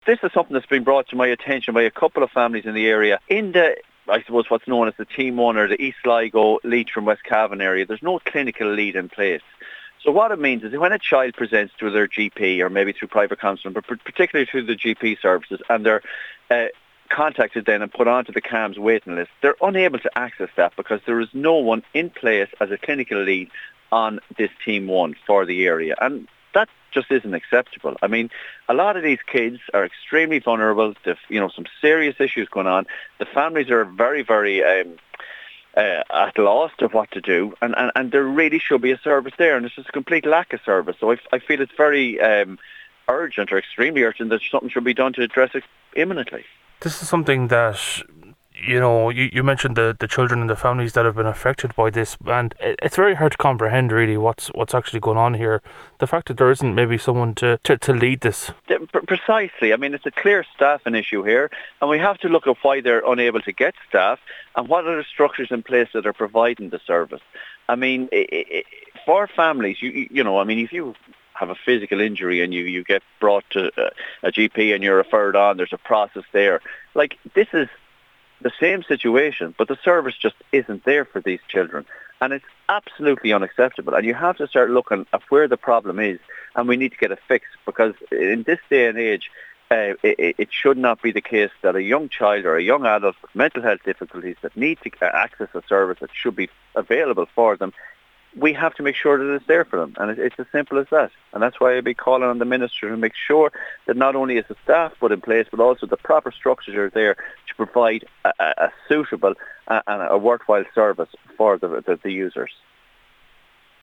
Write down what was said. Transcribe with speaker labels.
Speaker 1: this is something that's been brought to my attention by a couple of families in the area. In the, I suppose, what's known as the Team 1 or the East Sligo, Leitrim, West Cavan area, there's no clinical lead in place. So what it means is when a child presents to their GP or maybe through private counselling, but particularly through the GP services, and they're contacted then and put onto the CAMHS waiting list, they're unable to access that because there is no one in place as a clinical lead on this Team 1 for the area. And that just isn't acceptable. I mean, a lot of these kids are extremely vulnerable. They've, some serious issues going on. The families are very, very at loss of what to do, and there really should be a service there, and there's just a complete lack of service. So I feel it's very urgent or extremely urgent that something should be done to address it imminently.
Speaker 2: This is something that, you mentioned the children and the families that have been affected by this, and it's very hard to comprehend really what's actually going on here. The fact that there isn't maybe someone to lead this.
Speaker 1: Precisely. I mean, it's a clear staffing issue here, and we have to look at why they're unable to get staff and what are the structures in place that are providing the service. I mean, for families, if you have a physical injury and you get brought to a GP and you're referred on, there's a process there. Like, this is the same situation, but the service just isn't there for these children. And it's absolutely unacceptable. And you have to start looking at where the problem is, and we need to get it fixed, because in this day and age, it should not be the case that a young child or a young adult with mental health difficulties that need to access a service that should be available for them, we have to make sure that it's there for them. And it's as simple as that. And that's why I'd be calling on the Minister to make sure that not only is the staff put in place, but also the proper structures are there to provide a suitable and a worthwhile service for the users.